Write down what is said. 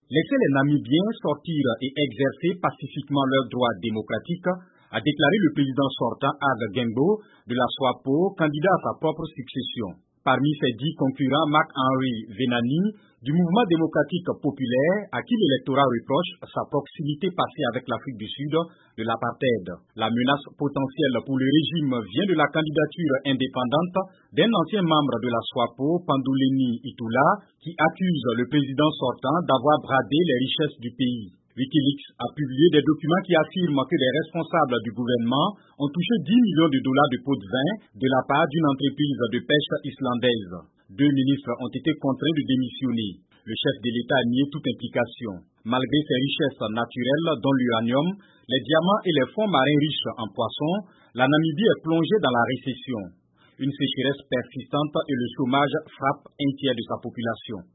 Laisser les Namibiens sortir et exercer pacifiquement leurs droits démocratiques, a déclaré le président sortant Hage Geingob de la SWAPO, candidat à sa propre succession. Parmi ses 10 concurrents, Marc-Henri Venani, du mouvement démocratique populaire, à qui l'électorat reproche sa proximité passée avec l'Afrique du Sud de l'apartheid. La menace potentielle pour le régime vient de la candidature indépendante d'un ancien membre de la SWAPO, Panduleni Itula, qui accuse le président sortant d'avoir bradé les richesses du pays. Wikileaks a publié des documents qui affirment que les responsables du gouvernement ont touché 10 millions de dollars de pots de vin de la part d'une entreprise de pêche islandaise. 2 ministres ont été contraints de démissionner. Le chef de l'État a nié toute implication. Malgré ses richesses naturelles, dont l'uranium, les diamants et les fonds marins riches en poissons, la Namibie est plongée dans la récession. Une sécheresse persistante et le chômage frappent un tiers de sa population.